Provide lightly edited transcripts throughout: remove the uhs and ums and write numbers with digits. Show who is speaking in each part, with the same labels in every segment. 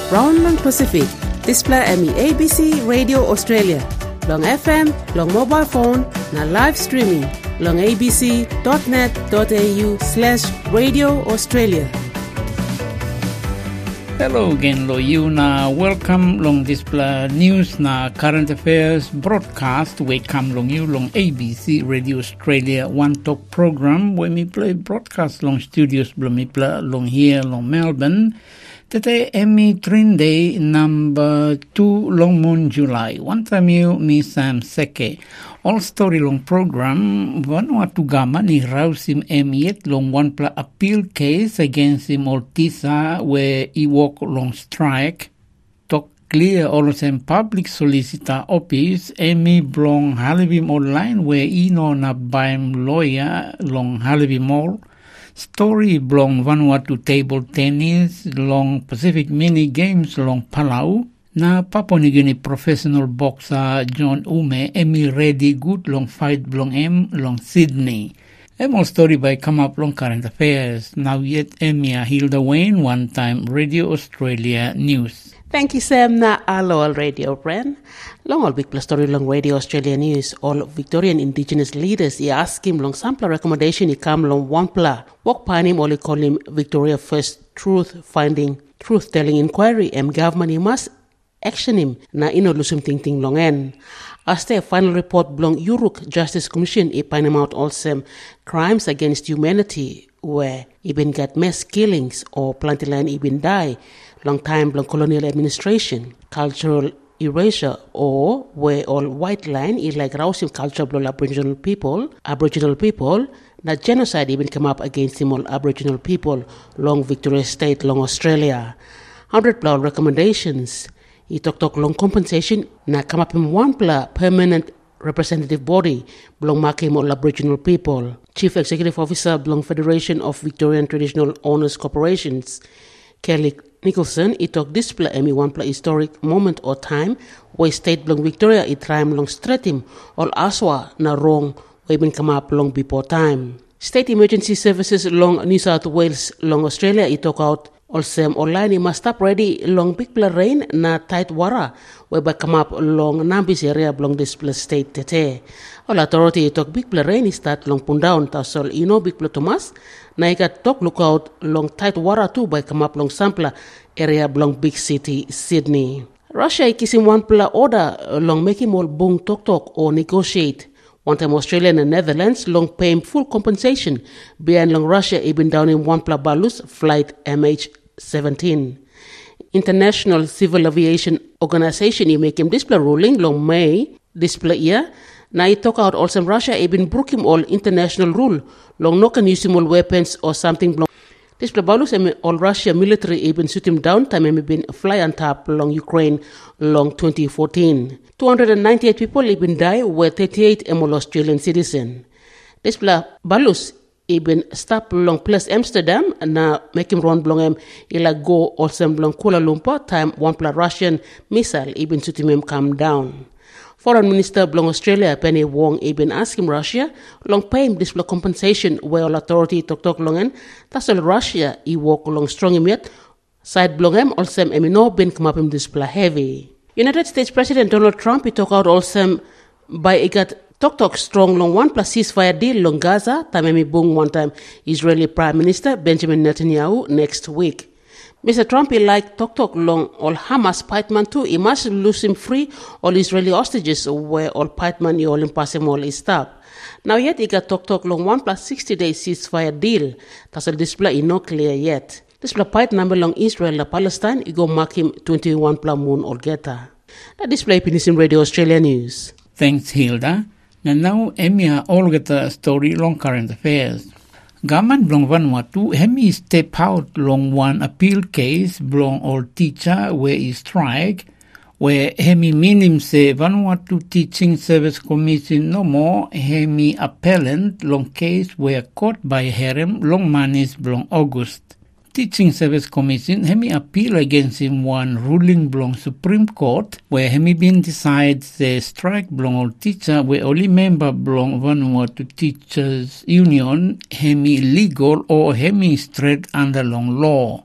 Speaker 1: Brown long Pacific, display ABC Radio Australia, long FM, long mobile phone, na live streaming, long abc.net.au/Radio Australia.
Speaker 2: Hello again, lo you na welcome long display news na current affairs broadcast. Welcome long you long ABC Radio Australia One Talk program where me play broadcast long studios blom me play long here long Melbourne. Today Emmy Train Day number 2 long moon July. One time you me Sam Seke. All story long program Vanuatu Gama ni rausim emiet long one pla appeal case against him Oltisa where he walk long strike. Talk clear all same public solicitor office Emmy blong halibim online where he no na baim lawyer long halibim mall. Story blong Vanuatu table tennis long Pacific mini games long Palau. Na Papua New Guinea professional boxer John Ume Emmy ready good long fight blong long Sydney. All story by come up long current affairs. Now yet Emmy Hilda Wayne one time Radio Australia News.
Speaker 1: Thank you, Sam. Na alo al radio brand. Long all big plus story long Radio Australia News. All Victorian Indigenous leaders I ask him long sample recommendation I come long one pla. Walk pan him only call him Victoria First Truth Telling Inquiry. Government he must action him na ino lusum ting ting long en. As the final report belong Uruk Justice Commission I find him out also crimes against humanity where even got mass killings or planted land even die long time belong colonial administration, cultural erasure or where all white line is like rousing culture belong Aboriginal people na genocide even come up against him all Aboriginal people long Victoria State long Australia. 100 pla recommendations I talk long compensation na come up in one pla permanent representative body belong makim all Aboriginal people. Chief Executive Officer belong Federation of Victorian Traditional Owners Corporations Kelly Nicholson I talk display Emmy one pla historic moment or time where state belong Victoria I try long straight him all aswa na wrong where been come up long before time. State Emergency Services long New South Wales long Australia I talk out also online I must stop ready long big pla rain na tight wara whereby come up long Nambis area belong this place state tete. All authority I talk big pla rain I start long pun down tasol big pla Thomas na I got talk look out long tight wara too by come up long sampler area belong big city Sydney. Russia I kissing one pla order long making all bung talk or negotiate. One time Australia and Netherlands long paying full compensation behind long Russia even down in one pla balus flight MH17. International Civil Aviation Organization I make him display ruling long May display year. Now I talk out also Russia even broke him all international rule long no can use him all weapons or something long. Display balus all Russia military even shoot him down time and been fly on top long Ukraine long 2014. 298 people even die were 38 all Australian citizen. Display balus even stop long place Amsterdam na make him run belong ila go also belong Kuala Lumpur time one pla Russian missile even shoot him come down. Foreign Minister belong Australia Penny Wong even ask him Russia long pay him display compensation where all authority talk long en tasol Russia I walk long strong him yet side belong him also no been come up him display heavy. United States President Donald Trump he talk out also by he got talk strong long one plus ceasefire deal long Gaza time bung one time Israeli Prime Minister Benjamin Netanyahu next week. Mr. Trump he like talk long all Hamas pikeman too he must lose him free all Israeli hostages where all pikeman he all impossible is stop. Now yet he got talk long 1 plus 60 days ceasefire deal that's a display no clear yet. Display pike number long Israel and Palestine he go mark him 21 pla moon or geta. That display is in Radio Australia News.
Speaker 2: Thanks Hilda. And now Emia all get the story long current affairs. Government belong Vanuatu hemi step out long one appeal case belong all teacher where he strike where hemi minim say Vanuatu Teaching Service Commission no more hemi appellant long case where caught by Herem long manis belong August. Teaching Service Commission hemi appeal against him one ruling belong Supreme Court where hemi been decides the strike belong all teacher where only member belong Vanuatu Teachers Union hemi legal or hemi straight under long law.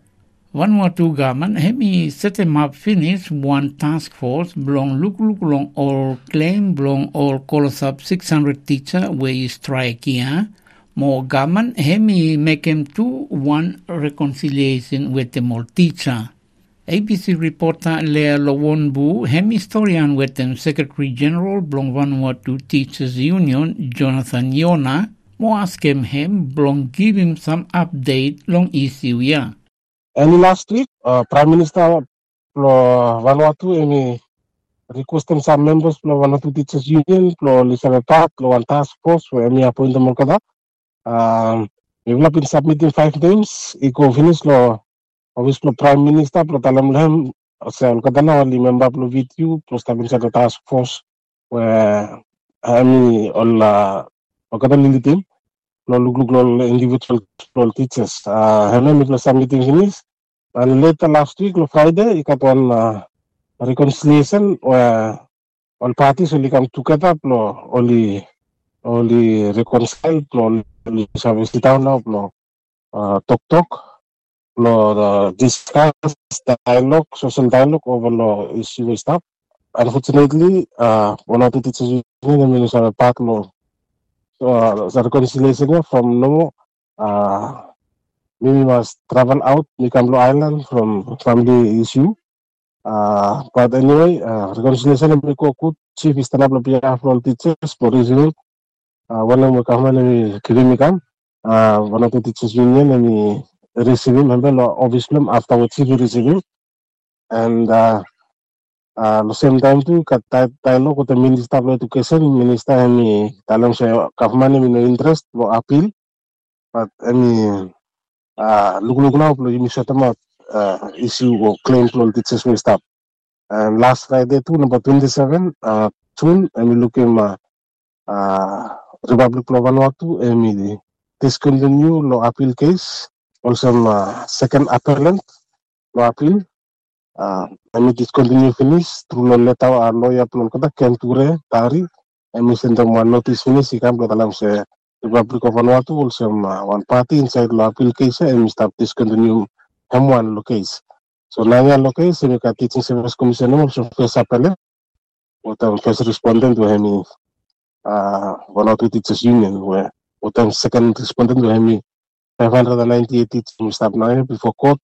Speaker 2: Vanuatu government hemi set him up finish one task force belong look long all claim belong all calls up 600 teacher where you strike here. More government hemi make him 2-1 reconciliation with the more teacher. ABC reporter Lea Lowonbu hemi historian with them Secretary General belong Vanuatu Teachers Union Jonathan Yona. More ask him belong give him some update long issue yeah.
Speaker 3: And last week, Prime Minister Vanuatu requested some members of Vanuatu Teachers Union listen part one task force where appoint them kada. We have been submitting 5 names. Iko finish obviously Prime Minister talam lahem saya kada na wali member VTU plus tabin sa task force where all kada nili team lo individual teachers. Hello, we submitting finish. And later last week, Friday, we got one reconciliation where all parties only come together, only reconcile, only service down now, talk, discuss dialogue, social dialogue over the issue stuff. Unfortunately, one of the teachers union are part of the reconciliation from no. We must travel out Nikamlo Island from family issue. But anyway, reconciliation of the chief is from teachers for reasoning. One of the Kirimikam, one of the teachers union, and we receive him, obviously, afterwards he receive him. And the same time too, dialogue with the Minister of Education, Minister, and talam sa government no interest, no appeal. But look now, you miss issue or claim to teachers will stop. And last Friday too, number 27, June, and we look in Republic of Vanuatu, and discontinue law appeal case, also second appellant law appeal. And we discontinue finish through letter our lawyer Plonka Kenture Tari, and we send them one notice finish, he come to the say. The Republic of Vanuatu also one party inside law appeal case and we start discontinue M1 case. So now we case we got teaching service commission also first appellant what first respondent to him Vanuatu Teachers Union where what second respondent to him 598 teaching staff now before court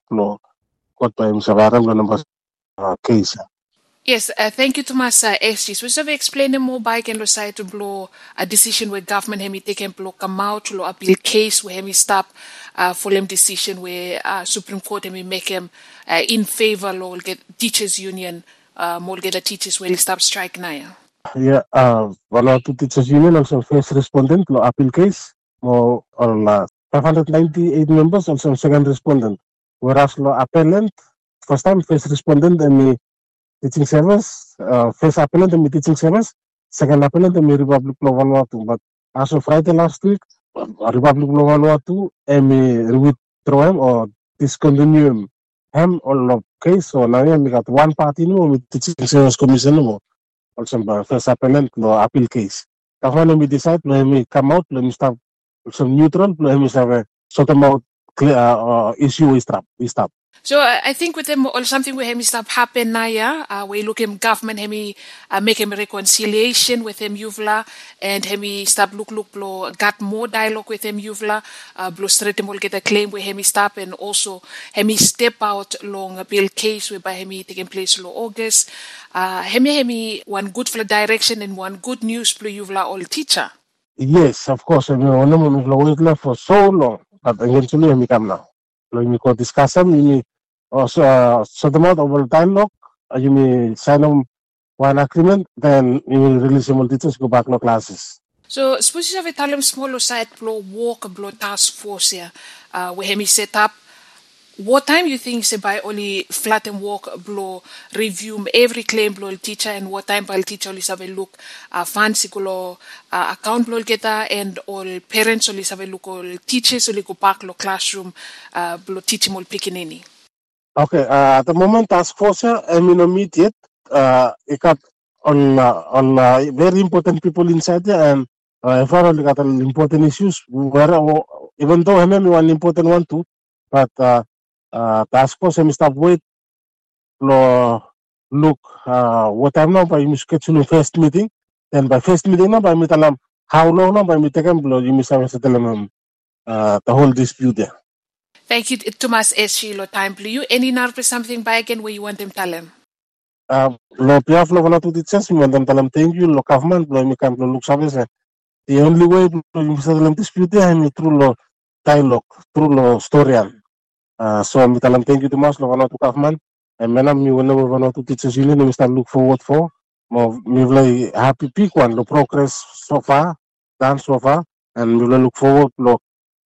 Speaker 3: by Msavaram number case.
Speaker 4: Yes, thank you, Thomas SG. So, we explain more by can side to blow a decision where government hemi taken blow come out to appeal case where hemi stop for them decision where Supreme Court hemi make him in favor law get teachers union more get the teachers will stop strike now.
Speaker 3: Yeah, one of the teachers union also first respondent to appeal case more or 598 members also second respondent, whereas law appellant first time first respondent and teaching service, first appellant and teaching service, second appellant and Republic of Vanuatu. But as of Friday last week, Republic of Vanuatu and withdraw him or discontinue him all case. So now we got one party no with teaching service commission no also first appellant no appeal case. Government we decide let me come out, let me stop some neutral, let me have sort of out clear issue we stop.
Speaker 4: So I think with them or something where him stop happen now, we look him government him make him reconciliation with him Yuvla and him stop look blow got more dialogue with him Yuvla blow straight him will get a claim where him stop and also him step out long a bill case whereby him taking place long August. Him one good for direction and one good news blow Yuvla all teacher.
Speaker 3: Yes, of course. I mean, we left for so long, but eventually we come now. We could discuss them. Also, so the amount of dialogue, you may sign one agreement, then you will release some teachers go back to classes.
Speaker 4: So, suppose you have a talent small side blow walk blow task force here, where he set up. What time you think say by only flat and walk blow review every claim blow teacher and what time by teacher only have a look fancy blow account blow geta and all parents only have a look all teachers only go back lo classroom blow teaching all picking any.
Speaker 3: Okay, at the moment task force I mean immediate it got on very important people inside there and for only got important issues where even though I mean one important one too, but task force emi start wait lo look what time now by you schedule first meeting. Then by first meeting now by me talam how long now by me taken blow you miss the whole dispute there.
Speaker 4: Thank you, Thomas S. Shilo time blue. Any narp something by again where you want them tell him?
Speaker 3: Lo piaf lo wana tu teachers me them talam thank you lo government blow me can look service. The only way you miss the dispute there I through lo dialogue through lo story. So me talam thank you Thomas lo wana tu government. And menam me whenever wana tu teachers union we start look forward for. Me very happy pick one the progress so far done so far and we will look forward lo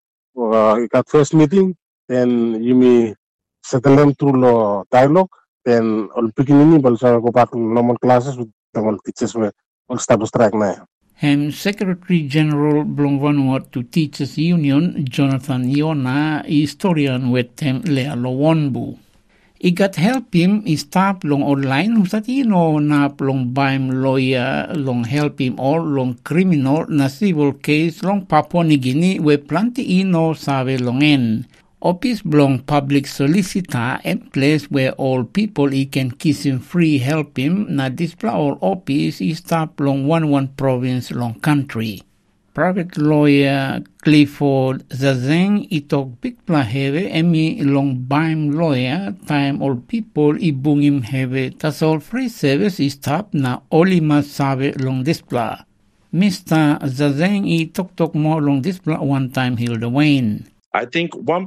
Speaker 3: got first meeting then you may settle them through the dialogue then all beginning but go back to normal classes with the all teachers will start to strike now.
Speaker 2: Secretary General Blong Vanuatu Teachers Union Jonathan Iona historian with him Lea Lowonbu. I got help him start long online usatino na long baim lawyer long help him all long criminal na civil case long Papua New Guinea we planti ino sabe longen. Office blong public solicitor and place where all people he can kiss him free help him na display all office is start long one province long country. Private lawyer Clifford Zazeng itok bigpla heve emi long baim lawyer time all people ibungim heve tasol free service is tap na oli masabe long display. Mr. Zazeng itok more long display one time Hilda Wayne.
Speaker 5: I think one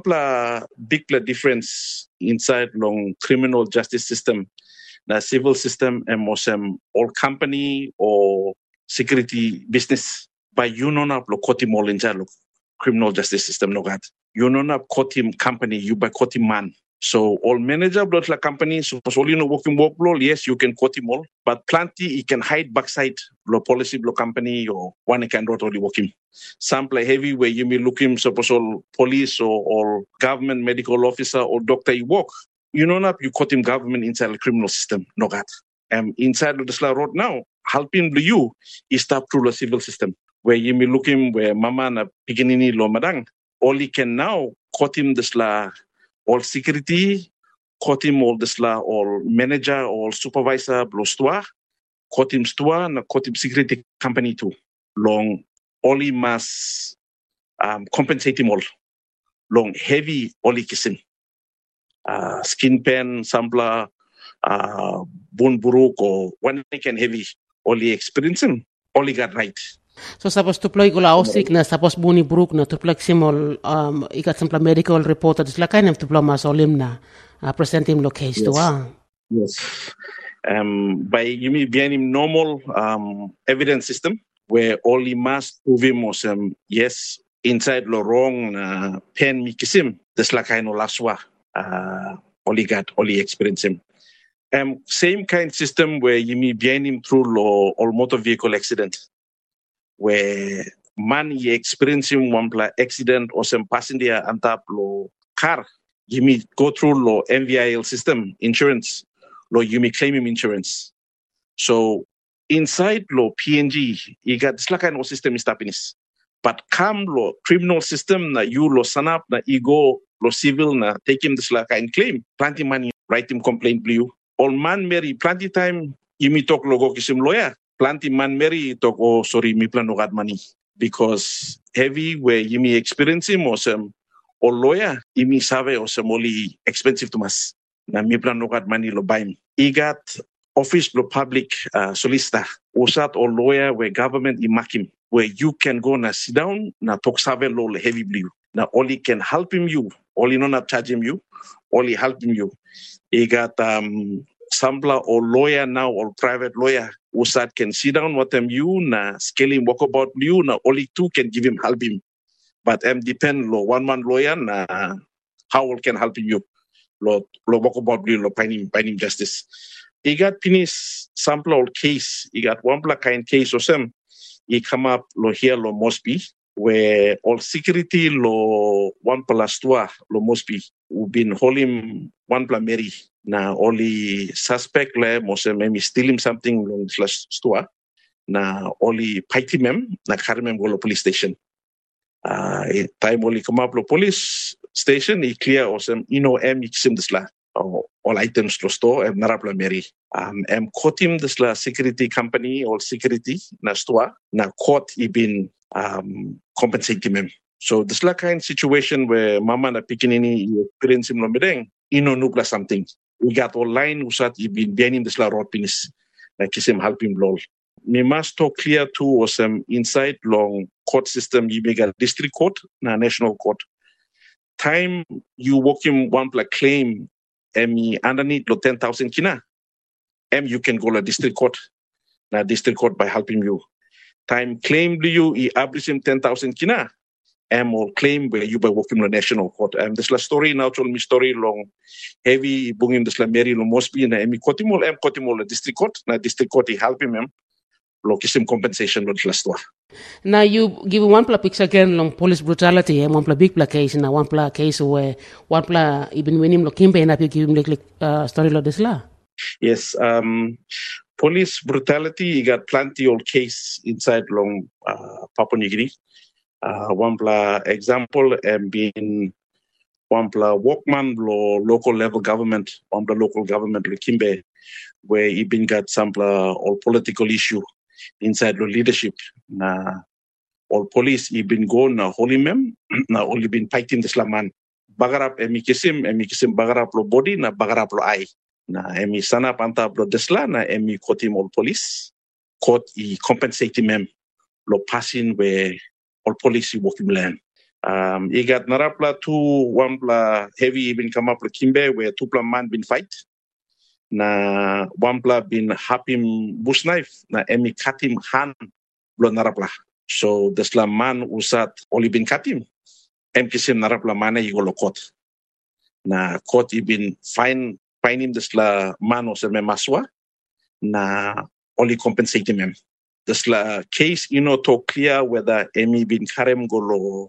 Speaker 5: big difference inside long criminal justice system, the civil system and most all company or security business. By you know not kotim all inside criminal justice system no gat. You know not kotim company, you by kotim man. So all manager blood la company, so all you know working work blow, yes, you can kotim all, but plenty you can hide backside lo policy blow company or one can not only working. Some play heavy where you may look him suppose all police or government medical officer or doctor you work. You know not you kotim government inside the criminal system no gat. Inside the Sla road now, helping you is stop through the civil system. Where you may look him where mama na piginini lo madang. All he can now caught him this la all security, caught him all this la all manager or supervisor blo stua, caught him stua na caught him security company too. Long only must compensate him all. Long heavy only kissing. Skin pen, sampler, bone buruk or one can heavy only experience him, only got right.
Speaker 1: So suppose to play gula ausik na suppose buni buruk na to play simol ikat simpla medical report at sila kain to play masolim na present him lo case to
Speaker 5: Yes. By you mean being normal evidence system where only must prove him was yes inside lo wrong pen mikisim this la kain laswa only got only experience him. Same kind system where you mean being him through lo all motor vehicle accident. Where man you experiencing one accident or some passenger on top lo car, you may go through lo MVIL system insurance, lo you may claim him insurance. So inside lo PNG, you got this kind of system is happiness. But come lo criminal system na you lo sanap na ego lo civil na take him this kind claim, plenty money write him complaint blue. All man Mary plenty time you may talk logo kisim lawyer. Plenty man Mary talk sorry me plan no got money because heavy where you may experience him or some or lawyer you may save or some only expensive to mas na me plan no got money lo buy me. He got office lo public solicitor usat or lawyer where government imakim where you can go na sit down na talk save lo heavy blue na only can help him you only not charge him you only help him you. He got sampler or lawyer now or private lawyer usat can sit down with them you na scaling walk about you na only two can give him help him but depend lo one man lawyer na how can help you lo walk about you lo finding justice. He got finish sample or case he got one kind case or some he come up lo here lo Mosby where all security lo 1+2 lo Mosby who been holding 1+ Mary na only suspect le mose maybe steal him something long slash store na only fight him na carry him go to police station time only come up lo police station, I clear awesome, kisim disla. All items to store, narapla Mary. Kotim disla security company or security na store, na court ibin compensating him. So this la kind of situation where mama na pikinini experience him lomedeng, nukla something. We got online usat ibin bianim this la rot pinis, na kisim help him lol. We must talk clear too was inside long court system you make a district court na national court. Time you work him one like claim underneath lo 10,000 kina. You can go to district court. Na district court by helping you. Time claim do you abolish him 10,000 kina. Or claim where you by working the national court. This la story now told me story long heavy bungin this la Mary lo Mosby na kotimol la district court. Na district court he help him lo kisim compensation lo la story.
Speaker 1: Now you give one picture again long police brutality and one big case na one case where one even when him lo kimbe and you give him like story lo this la.
Speaker 5: Yes, police brutality you got plenty of case inside long Papua New Guinea. One example being one workman local level government, one local government Kimbe, where he been got some all political issue inside the leadership. Na all police he been gone na holy mem na only been fighting the slaman. Bagarap emikisim bagarap lo body na bagarap lo eye. Na emi sana panta blo desla na emi kotim all police court I compensate mem lo passing where all police working land. You got narapla two one pla heavy even come up with Kimbe where two pla man been fight. Na one pla been hapim bush knife na emi katim hand blo narapla. So the slam man usat only been katim. Kisim narapla mana you go court. Na court he been find him the sla man or me maswa na only compensate him. The case, to clear whether Emi bin Karem Golo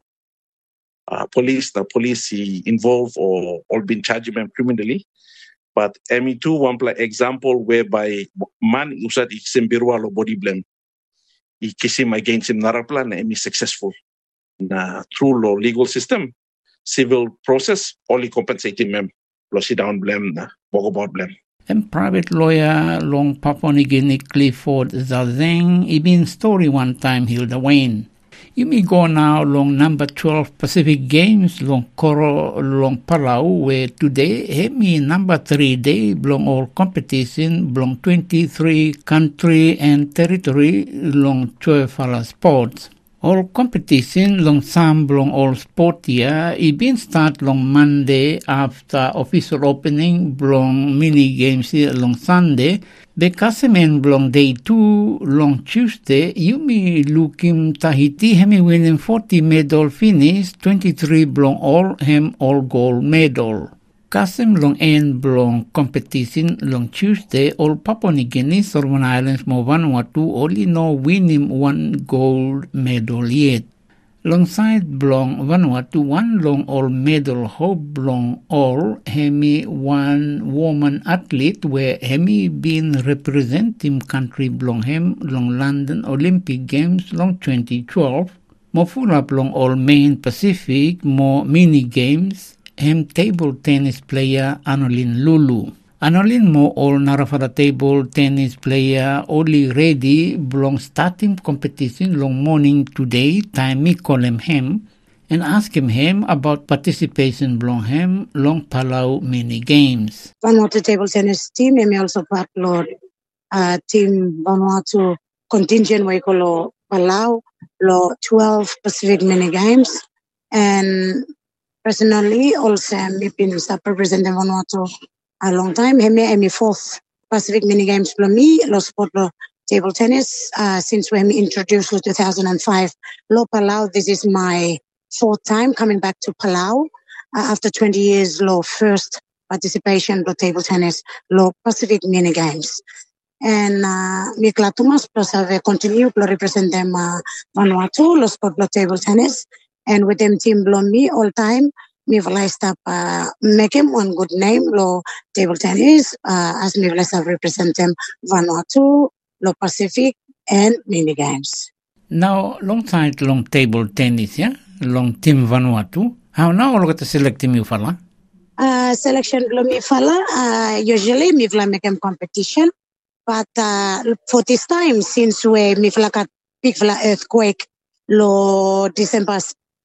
Speaker 5: police involved or all been charged him criminally. But Emi too one example whereby man usat iksemberwa lo body blame. Ikisim against him narapla na Emi successful. Na through law legal system, civil process, only compensating him. Lo sit down blame na bogo blame.
Speaker 2: And private lawyer long Papua New Guinea Clifford Zazeng ibin story one time Hilda Wayne. You may go now long number 12 Pacific Games long Koro long Palau where today hemi number 3 day long all competition long 23 country and territory long 12 sports. All competition long some long all sport year been start long Monday after official opening long mini games long Sunday. Bekasemen long day 2 long Tuesday you may looking Tahiti hemi winning 40 medal finish 23 long all hem all gold medal. Kasem long end long competition long Tuesday all Papua New Guinea, Solomon Islands, mo Vanuatu only no winning 1 gold medal yet. Long side blong Vanuatu 1 long all medal hope blong all hemi 1 woman athlete where hemi been representing country blong hem long London Olympic Games long 2012. Mo full up long all main Pacific mo mini games. Hem table tennis player Anolin Lulu. Anolin mo all narafara table tennis player only ready belong starting competition long morning today time me call him and ask him about participation belong him long Palau mini games.
Speaker 6: Vanuatu table tennis team and also part Lord team Vanuatu contingent we call Palau lo 12 Pacific mini games and personally, also, I've been representing Vanuatu a long time. I'm 4th Pacific mini games for me, sport table tennis, since we introduced in 2005. Palau, this is my 4th time coming back to Palau after 20 years, first participation table tennis, Pacific mini games. And Mikla Tumas plus I continue to represent them Vanuatu, sport table tennis. And with them team below me all time, me stop make him one good name, table tennis, as me represent them Vanuatu, Pacific, and mini games.
Speaker 2: Now, long time long table tennis, yeah? Long team Vanuatu. How now all got select me fala?
Speaker 6: Selection blo mi fala, usually mi vla make competition, but for this time, since we mi vla kat big vla earthquake lo December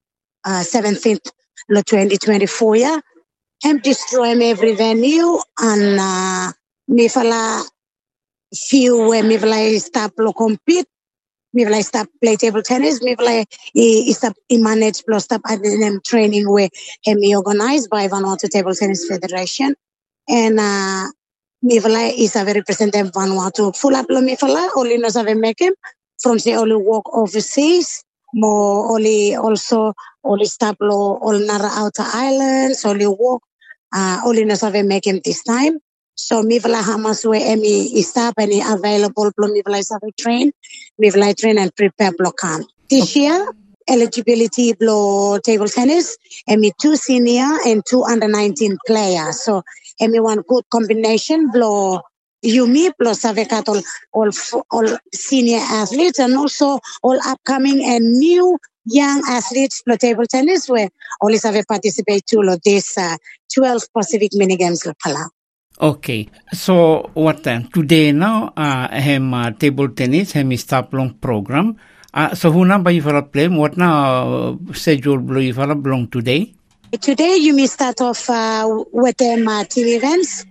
Speaker 6: 17th lo 2024 ya, destroy every venue and mi vla few where mi vla stop lo compete. Mi vla stop play table tennis. Mi vla stop manage plus stop at training where mi organized by Vanuatu Table Tennis Federation. And mi vla is a representative Vanuatu. Full up lo mi vla only no save make him from the only work overseas. Mo only also only stop lo all Nara outer islands only work. Only no save make him this time. So mi vla hamas we emi stop any available blo mi vla save train. Mi vla train and prepare block. This year eligibility blo table tennis emi 2 senior and 2 under 19 players. So emi one good combination blo Yumi plus Savekat all senior athletes and also all upcoming and new young athletes for table tennis where always have participate to this 12 Pacific mini games lo Palau.
Speaker 2: Okay, so what then? Today now, hem table tennis, hem stop long program. So who number you for play? What now schedule blue you for belong today?
Speaker 6: Today you may start off with them team events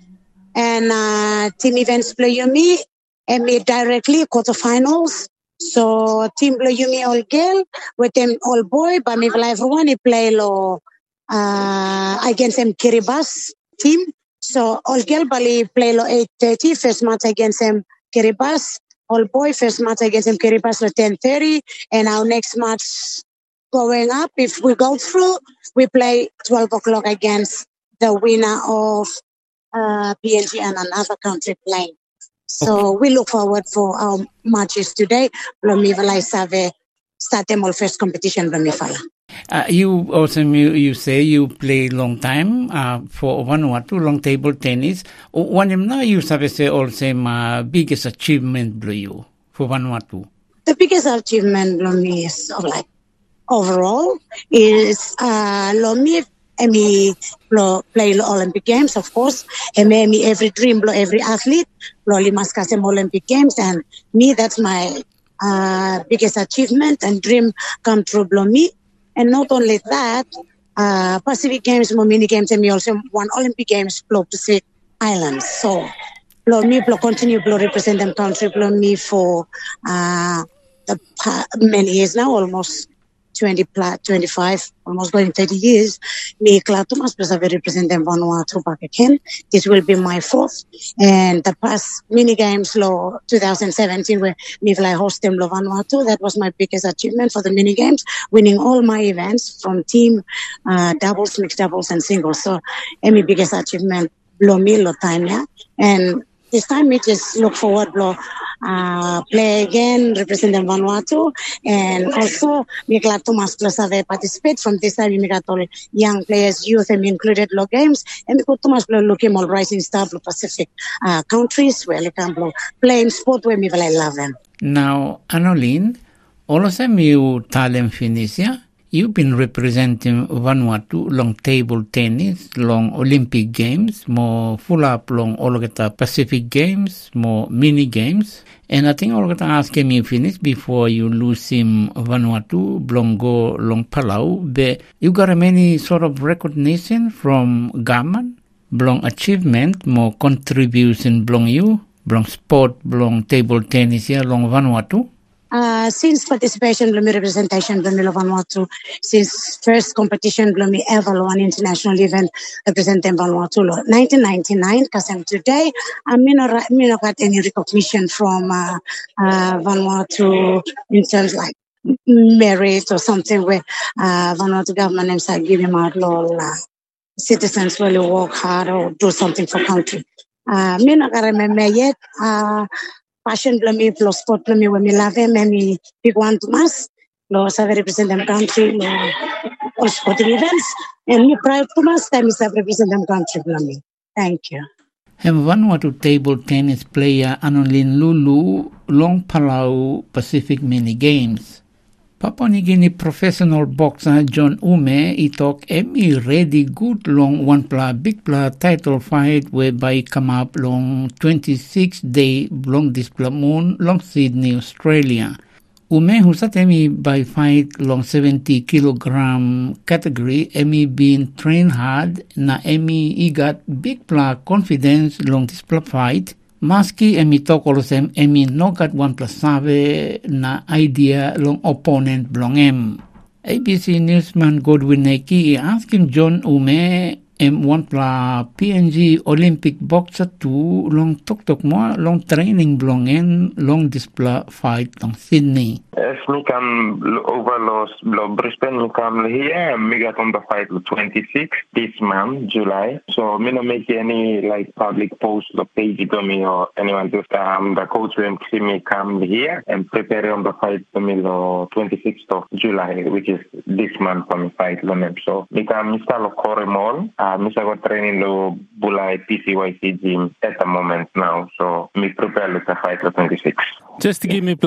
Speaker 6: and team events play you me and me directly quarterfinals. So team play you me all girl with them all boy, but me everyone play lo against them Kiribati team. So all girl Bali play lo 8:30 first match against them Kiribati. All boy first match against them Kiribati lo 10:30, and our next match going up. If we go through, we play 12 o'clock against the winner of PNG and another country playing. So we look forward for our matches today. Blomivala Save start them all first competition Blomifala.
Speaker 2: You also you say you play long time for Vanuatu long table tennis. One now you say also my biggest achievement blue you for Vanuatu.
Speaker 6: The biggest achievement Blomi is like overall is Lomi Emi play Olympic Games, of course. Emi every dream, every athlete, Loli Maskasem Olympic Games, and me that's my biggest achievement and dream come true, Blomi. And not only that, Pacific Games, mini games, and we also won Olympic Games, Pacific Islands. So, me continue to represent them country, me for many years now, almost 25, almost going 30 years. Me Klatumas plus I represent them Vanuatu back again. This will be my fourth. And the past mini games, 2017, where me host them Vanuatu, that was my biggest achievement for the mini games, winning all my events from team, doubles, mixed doubles, and singles. So, my biggest achievement, me time, yeah. And this time we just look forward, play again, represent them Vanuatu, and also we glad to Mas participate from this time. We got all young players, youth, and included games, and we got to Mas looking all rising star Pacific countries where they can playing sport where we love them.
Speaker 2: Now, Anoline, all of them you talent finish, yeah? You've been representing Vanuatu long table tennis, long Olympic Games, more full up long all the Pacific Games, more mini games. And I think all the ask him you finish before you lose him Vanuatu, Blongo, long Palau. But you got a many sort of recognition from government, blong achievement, more contribution blong you, blong sport, blong table tennis here, long Vanuatu.
Speaker 6: Since participation, Blumi representation, Blumi Vanuatu, since first competition, Blumi ever won international event representing Vanuatu, 1999, because today, I not got any recognition from Vanuatu in terms like merit or something where Vanuatu government names are giving out citizens really work hard or do something for country. Me not remember yet. Passion Blumi plus sport Blumi when we love him and we big one to mass. I represent them country, all sporting events, and me proud to mass time is I represent them country Blumi. Thank you.
Speaker 2: Hem Vanuatu table tennis player Anoline Lulu long Palau Pacific mini games. Papua New Guinea professional boxer John Ume itok emi ready good long one big title fight whereby come up long 26-day long display moon long Sydney, Australia. Ume husat emi by fight long 70 kilogram category emi been trained hard na emi igat big confidence long display fight. Maski emi tokolosem emi nogat one save na idea long opponent blong em. ABC newsman Godwin Eki asking John Ume one PNG Olympic boxer 2 long tok mo long training blong en long display fight long Sydney.
Speaker 7: As me come over Brisbane, me come here, me got on the fight 26 this month, July. So me not make any like public post or page to me or anyone. Just the coach will see me come here and prepare on the fight to me the 26th of July, which is this month for me fight. So me come start Coremall. Me start training lo Bulai PCYC gym at the moment now. So me prepare to fight the 26.
Speaker 8: Just to give me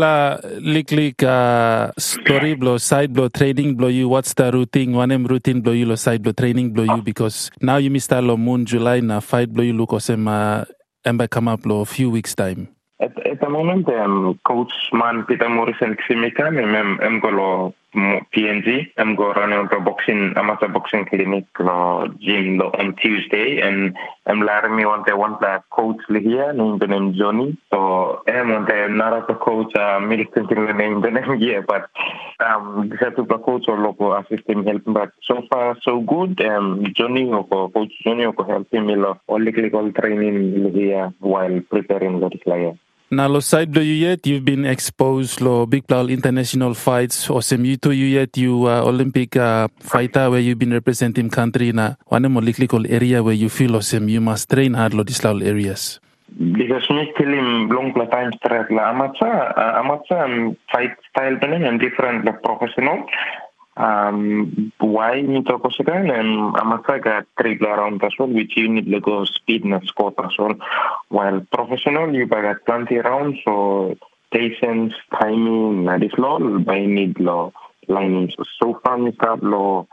Speaker 8: story blow, side blow, training blow you. What's the routine? One routine blow you, lo side blow, training blow you. Because now you missed lo moon July na fight blow you look osema emba come up lo a few weeks time.
Speaker 7: At the moment, Coach Man Peter Morrison Ximikan, I'm go PNG, I'm go running the boxing amateur boxing clinic gym on Tuesday, and I'm learning me on the one coach here named the name Johnny. So I'm on the another coach militant named the name here, but this have to coach or local assistant help. But so far so good. Johnny or Coach Johnny or helping me all training here while preparing the player.
Speaker 8: Now, lo side blow you yet, you've been exposed lo big plal international fights. Or some you to you yet, you Olympic fighter where you've been representing country na one more likely area where you feel awesome. You must train hard lo these areas.
Speaker 7: Because me still in long time straight la amateur fight style and different like professional. Why me talk about and amateur got 3 rounds as well, which you need to go speed and score as well. While professional, you got 20 rounds, so patience, timing, that is low, but you need low lining. So far, me start low.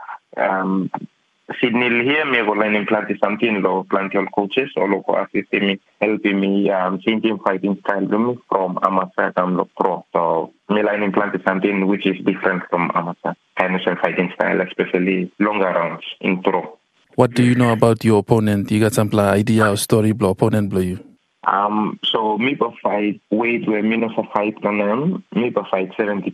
Speaker 7: Sydney here, me go lining plenty something low, plenty of coaches, or local assisting me, helping me changing fighting style from amateur to pro. So me lining plenty something which is different from amateur kind of fighting style, especially longer rounds in pro.
Speaker 8: What do you know about your opponent? You got some idea or story blow opponent blow you?
Speaker 7: So me per fight weight where me no fight on them, me per fight 70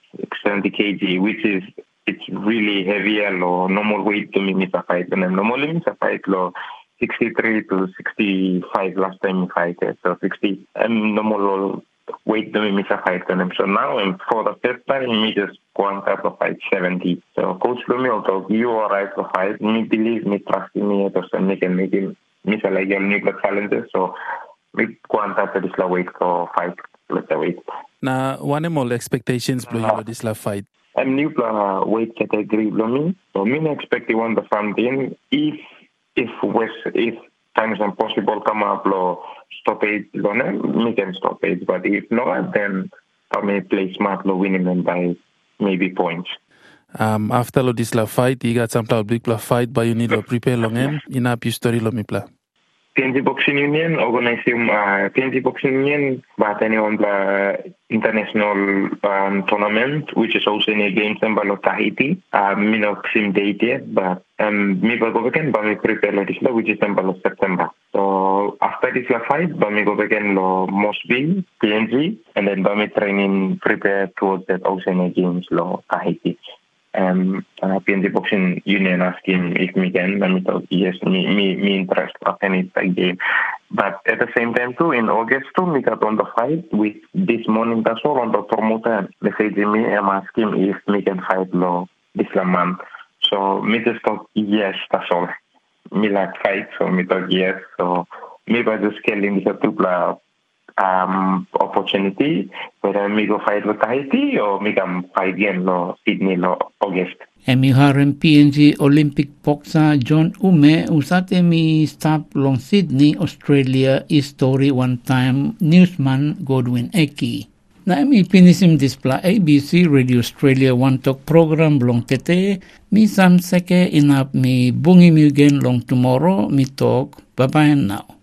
Speaker 7: kg, which is it's really heavier low normal weight to me per fight on them. Normally me fight low 63 to 65 last time me fight so 60 normal weight to me fight on them. So now for the first time me just go on top of fight 70. So Coach Lumi will talk you alright for fight. Me believe me trust in me to make him me like your new challenges. So me go on top of this weight for fight with the weight.
Speaker 8: Now one of more expectations blow you this fight.
Speaker 7: I'm new weight category blow me. So me expect the one the something if times impossible come up low stoppage me can stop it. But if not, then I may play smart low winning them by maybe points.
Speaker 8: After this fight, you got some big fight, but you need to prepare long end. In a story lo mi pla.
Speaker 7: PNG Boxing Union organizing PNG Boxing Union but on the international tournament which is also in a games in Tahiti. Me not same date yet, but me go again but me prepare this which is in September. So after this fight, but me go again lo Mosby, PNG, and then me training prepare towards that Oceania Games lo Tahiti. PNG Boxing Union asking if me can, and me thought yes, me interest of any game. But at the same time too, in August too, me got on the fight with this morning that's all on the promoter messaging me and asking if me can fight lo this month. So me just thought yes, that's all. Me like fight, so me thought yes. So me by just scaling this to opportunity whether me go fight with Tahiti or me can fight again lo Sydney lo August.
Speaker 2: Emi harem PNG Olympic boxer John Ume usate mi stop long Sydney, Australia is story one time newsman Godwin Eki. Na mi pinisim displa ABC Radio Australia One Talk program long tete. Mi sam seke inap mi bungi mi again long tomorrow mi talk. Bye bye now.